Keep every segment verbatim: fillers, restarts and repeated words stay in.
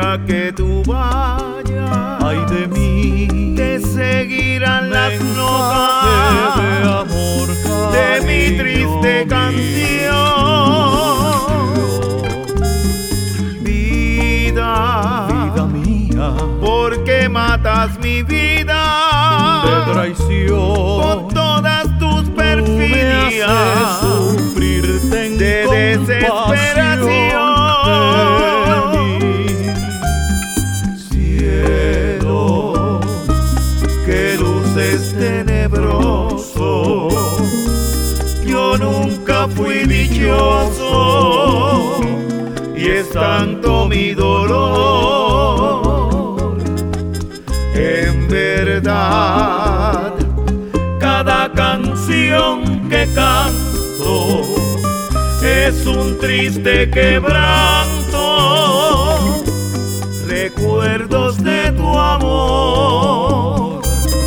quiera que tú vayas, ay de mí, te seguirán las mensaje notas de amor, de mi cariño, triste mi canción. Vida, vida mía, ¿por qué matas mi vida de traición? con todas tus perfidias? Tú me haces sufrir, ten de desesperación. de mí. Cielo, Que luces tenebroso, yo nunca fui dichoso, y es tanto mi dolor. En verdad, cada canción que canto es un triste quebranto, recuerdos de tu amor.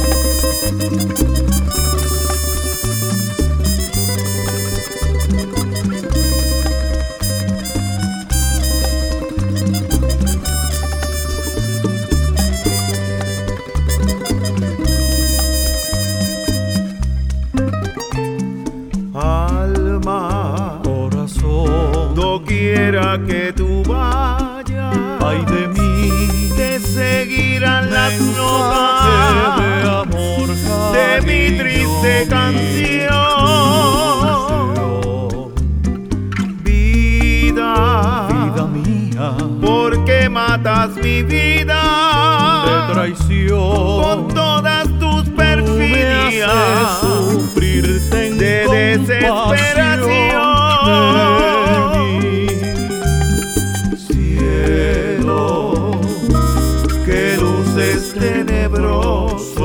Alma, corazón, doquiera que tú vayas, ay de mí, te seguirán las mensaje notas de amor, de mi cariño, triste mi canción. Vida, vida mía, ¿por qué matas mi vida de traición? con todas tus Tú me perfidias haces sufrir, ten de desesperación. de mí. Cielo, que luces tenebroso,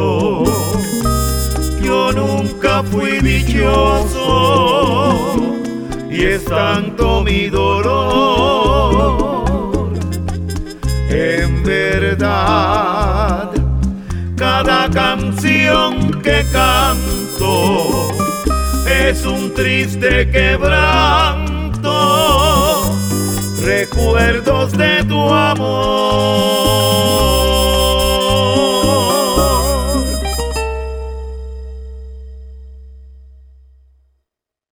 yo nunca fui dichoso, y es tanto mi dolor. En verdad, cada canción que canto es un triste quebranto, recuerdos de tu amor.